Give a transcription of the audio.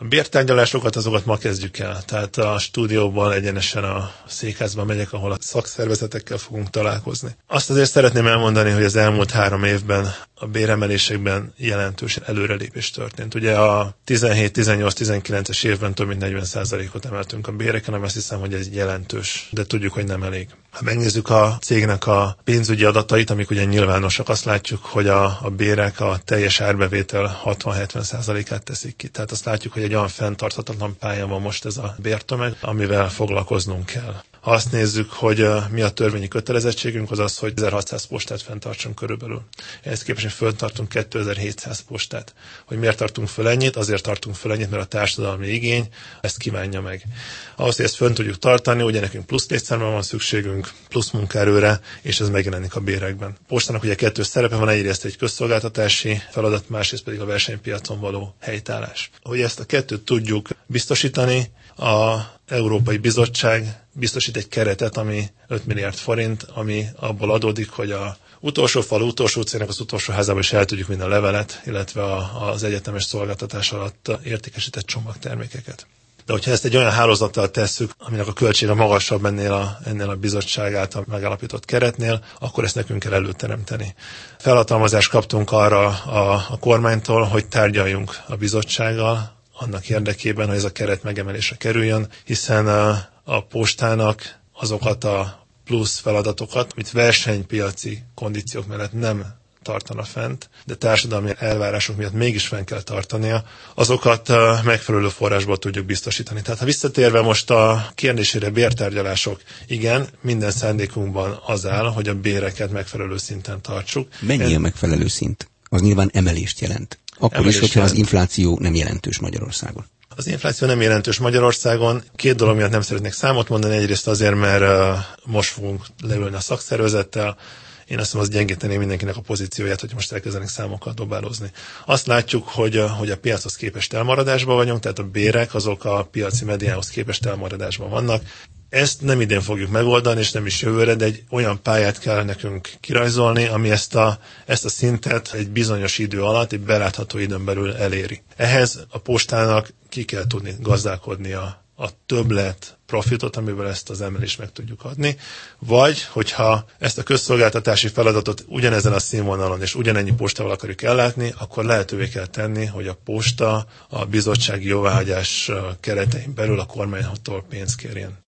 A bértárgyalásokat azokat ma kezdjük el, tehát a stúdióban egyenesen a székházban megyek, ahol a szakszervezetekkel fogunk találkozni. Azt azért szeretném elmondani, hogy az elmúlt 3 évben a béremelésekben jelentős előrelépés történt. Ugye a 17, 18, 19-es évben több mint 40%-ot emeltünk a béreken, ami azt hiszem, hogy ez jelentős, de tudjuk, hogy nem elég. Ha megnézzük a cégnek a pénzügyi adatait, amik ugye nyilvánosak, azt látjuk, hogy a bérek a teljes árbevétel 60-70%-át teszik ki. Tehát azt látjuk, hogy egy olyan fenntarthatatlan pályán van most ez a bértömeg, amivel foglalkoznunk kell. Ha azt nézzük, hogy mi a törvényi kötelezettségünk, az az, hogy 1600 postát fenntartsunk körülbelül. Ehhez képest föltartunk 2700 postát. Hogy miért tartunk föl ennyit? Azért tartunk föl ennyit, mert a társadalmi igény ezt kívánja meg. Ahhoz, hogy ezt fönn tudjuk tartani, ugye nekünk plusz létszámra van szükségünk, plusz munkaerőre, és ez megjelenik a bérekben. Postának ugye 2 szerepe van, egyrészt egy közszolgáltatási feladat, másrészt pedig a versenypiacon való helytállás. Hogy ezt a 2-t tudjuk biztosítani, a Európai Bizottság biztosít egy keretet, ami 5 milliárd forint, ami abból adódik, hogy a utolsó falu, utolsó utcának az utolsó házában is el tudjuk vinni a levelet, illetve az egyetemes szolgáltatás alatt értékesített csomagtermékeket. De hogyha ezt egy olyan hálózattal tesszük, aminek a költsége magasabb ennél a bizottság által megállapított keretnél, akkor ezt nekünk kell előteremteni. Felhatalmazást kaptunk arra a kormánytól, hogy tárgyaljunk a bizottsággal, annak érdekében, hogy ez a keret megemelésre kerüljön, hiszen a postának azokat a plusz feladatokat, amit versenypiaci kondíciók mellett nem tartana fent, de társadalmi elvárások miatt mégis fenn kell tartania, azokat megfelelő forrásból tudjuk biztosítani. Tehát ha visszatérve most a kérdésére, bértárgyalások, igen, minden szándékunkban az áll, hogy a béreket megfelelő szinten tartsuk. Mennyi a megfelelő szint? Az nyilván emelést jelent. Akkor is, hogyha az infláció nem jelentős Magyarországon. Az infláció nem jelentős Magyarországon. 2 dolog miatt nem szeretnék számot mondani. Egyrészt azért, mert most fogunk leülni a szakszervezettel. Én azt hiszem, az gyengítené mindenkinek a pozícióját, hogy most elkezdenek számokkal dobálózni. Azt látjuk, hogy a piachoz képest elmaradásban vagyunk, tehát a bérek azok a piaci mediánhoz képest elmaradásban vannak. Ezt nem idén fogjuk megoldani, és nem is jövőre, de egy olyan pályát kell nekünk kirajzolni, ami ezt a szintet egy bizonyos idő alatt, egy belátható időn belül eléri. Ehhez a postának ki kell tudni gazdálkodni a többlet profitot, amivel ezt az emelést meg tudjuk adni, vagy hogyha ezt a közszolgáltatási feladatot ugyanezen a színvonalon és ugyanennyi postával akarjuk ellátni, akkor lehetővé kell tenni, hogy a posta a bizottsági jóváhagyás keretein belül a kormánytól pénzt kérjen.